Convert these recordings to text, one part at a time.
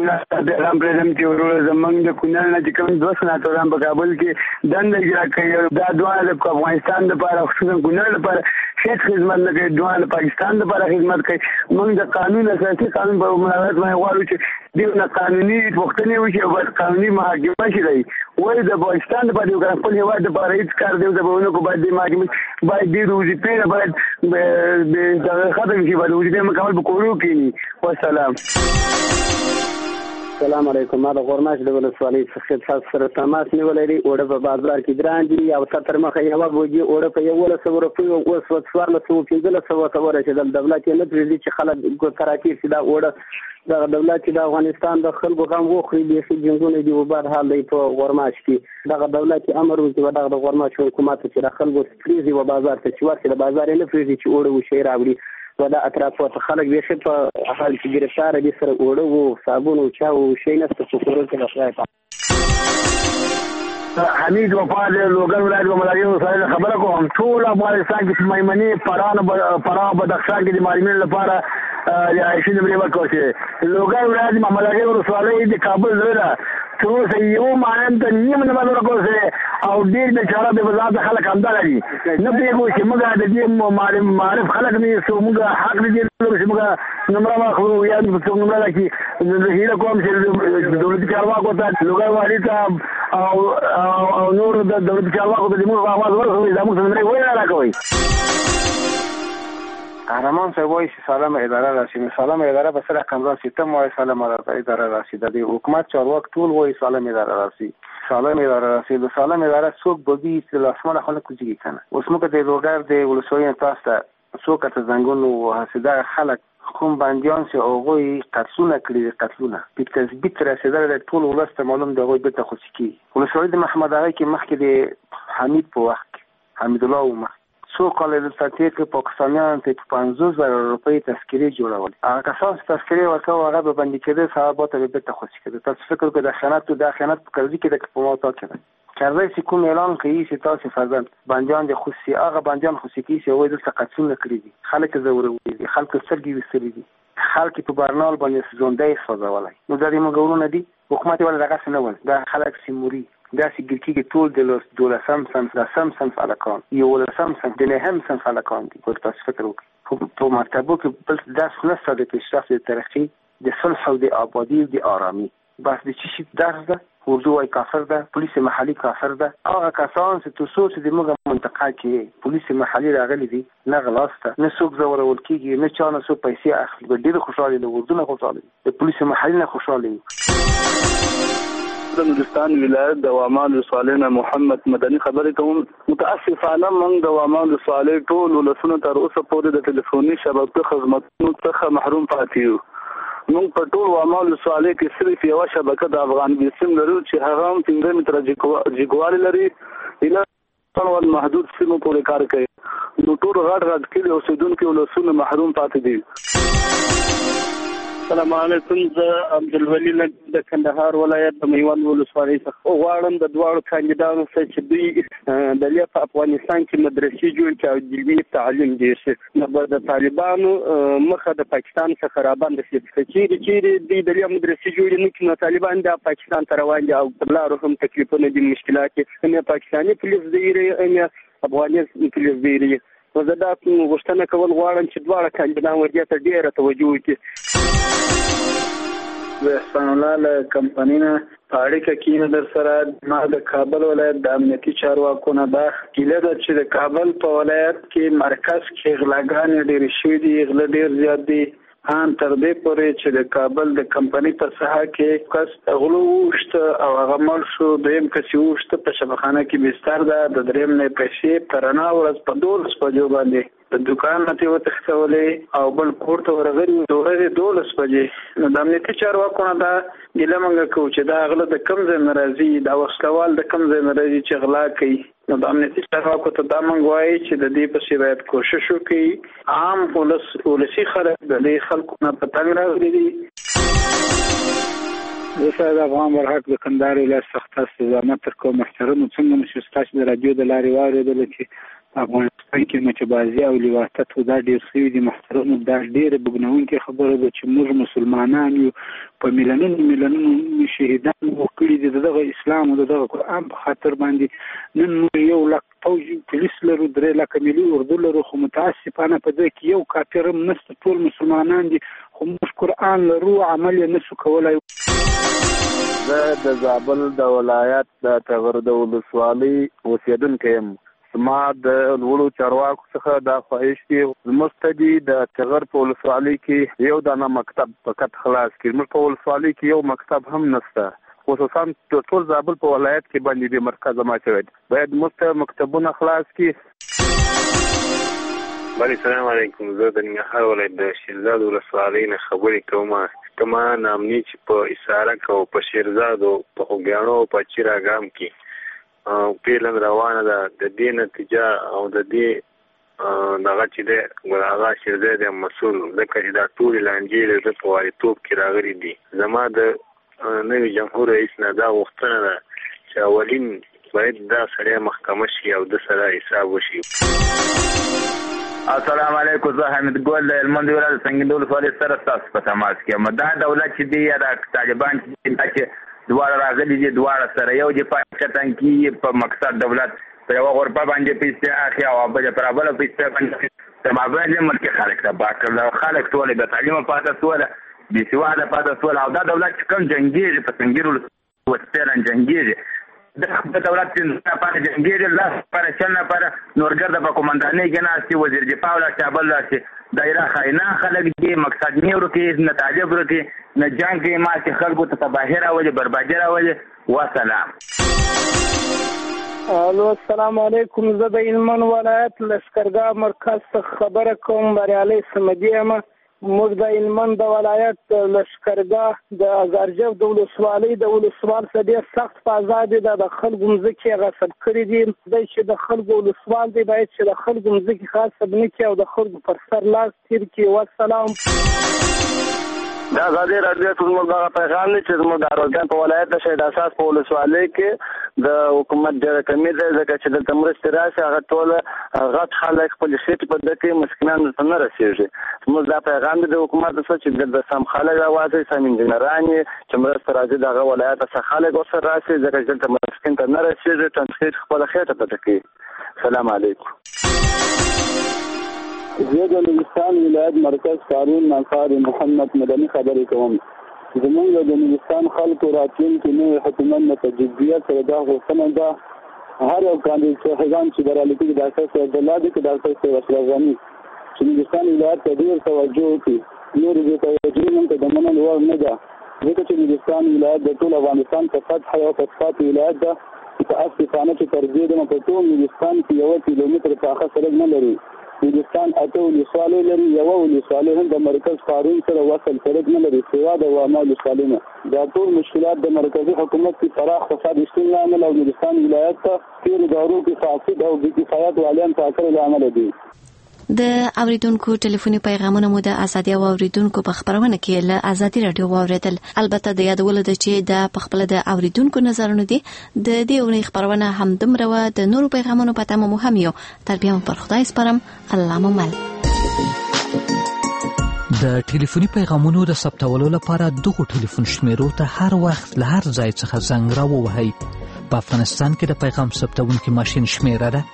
کونړ ته پیغام پرېږدم چې وروره زموږ د کونړ نه چې کوم 2 سناتوران په کابل کې دنده اجرا کوي دا دواړه د افغانستان لپاره خصوصا کونړ لپاره هیڅ خدمت نه کوي، دواړه د پاکستان لپاره خدمت کوي. موږ د قانون اساسي قانون په مراعات باندې غواړو چې دیونه قانوني پوښتنې وشي او قانوني محاکمه شي. دی وایي د پاکستان لپاره یو خپل هېواد لپاره هېڅ کار دی د بهونکو باید د محاکمې باید ډېر وظیفې باید د ختم شي، باید وظیفې مکمل په کورو کښېني. والسلام. السلام علیکم. ما د غورماش د ولسوالۍ څخه تاسو سره تماس نیولی دی. اوړه په بازار کې ګران دي او تر مخه یوه بوجي اوړه په 1100 روپیو اوس 1415 ته ورسېدل. دولت یې نه پرېږدي چې خلک تراکیب شي. دا اوړه دغه دولت چې د افغانستان د خلکو غم وخوري، بیخي جنګونه دي، وباد حال دی په غورماش کې. دغه دولت امر وکړي دغه د غورماش حکومت چې د خلکو پرېږدي و بازار ته چې ورسي، د بازار یې نه پرېږدي چې اوړه وشي راوړي. و دا اطرافو ته خلک بیخي په حال کې ګرفتاره دي، سره اوړه و صابون و چا و شی نشته په کورو کې. د خدای په حمید وفا د لوګر ولایت په ملایو سره خبره کوم. ټول افغانستان کې میمنې فراه بدخشان کې د معلمینو لپاره رهایشي نمرې ورکول شوې. لوګر ولایت ملایو ولسوالۍ د کابل زړه ده. څو یو مانن ته نیم نمبر ورکول شوې او ډېر بیچاره بې وضاحته خلک همدغه دي. نه پوهېږو چې موږ د دې معرف خلک نه یو، موږ حق نه دي چې موږ نمره واخلو یا څوک نمره راکړي. هیله کوم چې دولتي چارواکو ته لوګر والي ته او نور د دولتي چارواکو ته زموږ اواز ورسوي، زموږ نمرې ولې نه راکوئ. قهرمان صاحب وایي چې سالم اداره راشي. سالم اداره به سره کم راشي، ته مو وایي سالم اداره راشي. د حکومت چارواک ټول وایي سالم اداره راشي، سالم اداره راشي. د سالم اداره څوک به وي چې له اسمانه خلک کوچېږي که نه. اوس موږ د لوګر د ولسوالۍ نه تاسو ته څوک ته زنګون وهسي دغه خلک کوم بندیان چې هغوی قتلونه کړي، قتلونه په تثبیت رسېدلی دی، ټول ولس ته معلوم دی، هغوی بېرته خوشي کېږي. ولسوالۍ د محمد اغا کې مخکې د حمید په وخت کې حمیدالله و مخکې څو کاله دلته تېر کړي، پاکستانیانو ته په 50,000 روپۍ تذکرې جوړول. هغه کسان چې تذکرې ورکوه هغه به بندي کېده، سبا ته به بېرته خوشي کېده. تاسو فکر وکړئ د خیانت په کرزي کې ده که په موتا کې ده. کرزی چې کوم اعلان کوي چې تاسو فرضاً بندیان د خوشي، هغه بندیان خوشي کوي چې هغوی دلته قتلونه کړي دي، خلک یې ځورولي دي، خلکو سترګې ویستلي دي، خلک په برنال باندې ژوندی سوځولی. نو دا د موږ ورونه دي. حکومت یې ولې دغسې نه ول. دا خلک چې مري داسې ګیر کېږي، ټول د 12 صنف 10 صنف هلکان، 11 صنف د 9 صنف هلکان دي. تاسو فکر وکړئ په مرتبو کې بل داسې نشته د پیشرفت، د ترقي، د صلح او د آبادي او د آرامي. بس د چی شي درس ده، اردو وايي کافر ده، پولیس محلي کافر ده. هغه کسان چې تاسو چې د موږ منطقه کې پولیس محلي راغلي دي، نه غلاسته، نه څوک زورول کېږي، نه چا نه څوک پیسې اخلي. ډېر خوشحاله دي، اردو نه خوشحاله دي، د پولیس محلي نه خوشحاله دي. د نورستان ولایت د وامان ولسوالۍ نه محمد مدني خبرې کوم. متاسفانه موږ د وامان ولسوالۍ ټول ولسونه تر اوسه پورې د ټلیفوني شبکې خدمتونو څخه محروم پاتې یو. موږ په ټول وامان ولسوالۍ کې صرف یوه شبکه د افغان بیسیم لرو چې هغه هم 15 متره جګوالی لري، ایله محدود سیمو پورې کار کوي. نو ټول غټ کلي اوسېدونکي ولسونه محروم پاتې دي. السلام علیکم. زه عبدالولي د کندهار ولایت د میوند ولسوالۍ څخه غواړم د دواړو کاندیدانو څخه چې دوی د په افغانستان کې مدرسې جوړ کړي او علمي تعلیم ډېر شي. نو به د طالبانو مخه د پاکستان څخه راباندې شي. چیرې دوی د مدرسې جوړې نه کړي نو طالبان د پاکستان ته روان دي او په لارو هم تکلیفونه دي، مشکلات دي. نه پاکستاني پولیس دی نه افغاني پولیس دی. نو زه دا غوښتنه کول غواړم چې دواړه کاندیدان ورته ډېره توجه وکړي. د احسان الله له کمپنۍ نه په اړیکه کې در سره ما د کابل ولایت د امنیتي چارواکو نه دا ګیله ده چې د کابل په ولایت کې مرکز کې غلاګانې ډېرې شوي دي، غله ډېر زیات دي. ان تر دې پورې چې د کابل د کمپنۍ په ساحه کې کس غلو وشته او هغه مړ شو، دویم کس وشته په شبخانه کې بستر ده، د دریم نه پیسې په رڼا ورځ په 12 بجو باندې د دکان نه وتښتولې او بل کور ته ورغلي دوه 12 بجې. نو د امنیتي چارواکو نه دا ګیله موږ کوو چې دا غله د کوم ځای نه راځي، دا وسلوال د کوم ځای نه راځي چې غلا کوي. نو د امنیتي چارواکو ته دا موږ وایي چې د دې پسې باید کوشش وکړي. عام ولسي خلک د دې خلکو نه په تنګ راغلي دي. زه سید افغان برحق د کندهار ولایت څخه تاسو زحمت تر کوم محترم څنګه نشو ستاسو د رادیو د لارې واورېدل چې افغانستان کې مچبازي او لواطت دا ډېر شوي دي. محترمو دا ډېره بګنونکې خبره ده چې موږ مسلمانان یو په میلیونونو شهیدان وکړي دي د دغه اسلام او د دغه قرآن په خاطر باندې. نن موږ 1 لک پوځ پولیس لرو، 3 لکه ملي اردو لرو، خو متاسفانه په دې کې یو کافر هم نشته. ټول مسلمانان دي خو موږ قرآن لرو، عمل یې نشو کولی. زه د زابل د ولایت د ټغر د ولسوالۍ اوسېدونکی یم. زما د لوړو چارواکو څخه دا خواهش دی زموږ ته دي د ټغر په ولسوالۍ کې یو دانه مکتب فقط خلاص کړي. زموږ په ولسوالۍ کې یو مکتب هم نشته، خصوصا ټول زابل په ولایت کې باندې د مرکز ما شوی باید موږ ته مکتبونه خلاص کړي. السلام علیکم. زه د ننګرهار ولایت د شیرزاد ولسوالۍ نه خبرې کوم. کما نامني چې په اسارک او په شیرزاد او په خوږیاڼو او په چراګام کې پیلن روانه ده. د دې نتیجه او د دې دغه چې د هغه شیرزاد مسؤل ځکه چې دا ټولې لانجې د په واریتوب کې راغلي دي. زما د نوي جمهور رئیس نه دا غوښتنه ده چې اولین باید دا سړی محکمه شي او د سره حساب وشي. السلام علیکم. زه حمید ګل د هلمند ولایت سنګین ولسوالۍ سره ستاسو په تماس کې یم. دا دولت چې دی یا د طالبان چې دواړه راغلي دي، دواړه سره یو د پاکستان په مقصد دولت په یوه غربه باندې پیسې اخلي او بله پر بله پیسې باندې د مابین ملکي خلک تباه کړل. خلک ټول د تعلیم پاته سوله، بې سواده پاته سوله. او دا دولت چې کوم جنګېږي په سنګیر ولسوالۍ جنګېږي، د دولت لپاره جنګېږي، لاس لپاره چل لپاره نورګرده په قومندانۍ کې ناست دي، وزیر دفاع ولاړ شي، بل لاړ شي. دایره خاینان خلک دي، مقصد نه ورکوي، نه تعجب ورکوي، نه جنګ کوي، ما چې خلکو ته تباهي راولي، بربادي راولي. وسلام. الو السلام علیکم. زه د هلمند ولایت لشکرګاه مرکز څخه خبره کوم. بریالي سمدي یم. موږ د هلمند د ولایت لشکرګاه د ازارجو د ولسوالۍ د ولسوال څخه ډېر سخت په ازادي ده. د خلکو مځکې غصب کړي دي. دی چې د خلکو ولسوال دی باید چې د خلکو مځکې غصب نه کړي او د خلکو پر سر لاس تیر کړي. والسلام. دا ازادي راډیو ته زموږ دغه پیغام دی چې زموږ د اروزګان په ولایت د شهید اساس په ولسوالۍ کې د حکومت ډېره کمي ده، ځکه چې دلته مرستې راشي هغه ټول غټ خلک خپلې خېټې په ده کې مسکینان ته نه رسېږي. زموږ دا پیغام دی د حکومت څخه چې دلته سم خلک راوځي، سم انجینران چې مرسته راځي د هغه ولایت څخه خلک ورسره راشي، ځکه چې دلته مسکین ته نه رسېږي، ټنډخېټ خپله خېټه په ده کوي. سلام علیکم. زه د نورستان ولایت مرکز قانون ناصر محمد مدني خبرې کوم. زموږ د نورستان خلکو راتلونکي نوي حکومت نه په جدیت سره دا غوښتنه ده هر یو کاندید شهیدان چې بریالي کېږي ډاکټر صاحب عبدالله دی که ډاکټر صاحب اشرف غني چې نورستان ولایت ته ډېر توجه وکړي. نورې بې توجهي موږ ته د منلو وړ نه ده، ځکه چې نورستان ولایت د ټول افغانستان په سطحه یو فسفات ولایت ده. متاسفانه چې تر دې دمه په ټول نورستان کې 1 کیلومتر پاخه سړک نه لري. نورستان 8 ولسوالۍ لري، یوه ولسوالۍ هم د مرکز قانون سره وصل سړک نه لري سوا د واما ولسوالۍ نه. دا ټول مشکلات د مرکزي حکومت کې پراخ فساد شتون له امله او نورستان ولایت ته تېرو دورو کې فاسد او بې کفایت والیان ټاکلو له امله دي. د اوریدونکو ټلیفوني پیغامونه مو د ازادي او اوریدونکو په خبرونه کې له ازادي رادیو واوریدل. البته د یادولو د چې د پخپل د اوریدونکو نظرونه دي د دې اونۍ خبرونه هم دومره و. د نورو پیغامونو په تمه مهم یو تر بیا پر خدای سپارم. الله ممل. د ټلیفوني پیغامونو د ثبتولو لپاره دغه ټلیفون شمیرو ته هر وخت له هر ځای څخه زنګ راووهئ. په افغانستان کې د پیغام ثبتونکي ماشین شمیره ده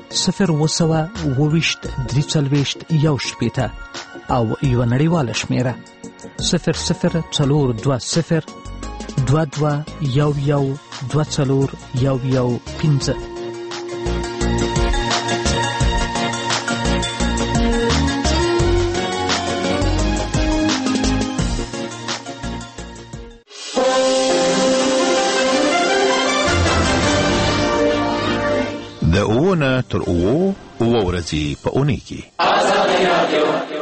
0202341 او یو نړیواله شمیره 002022112415. د اوونه تر اوو ورځې په اونۍ کې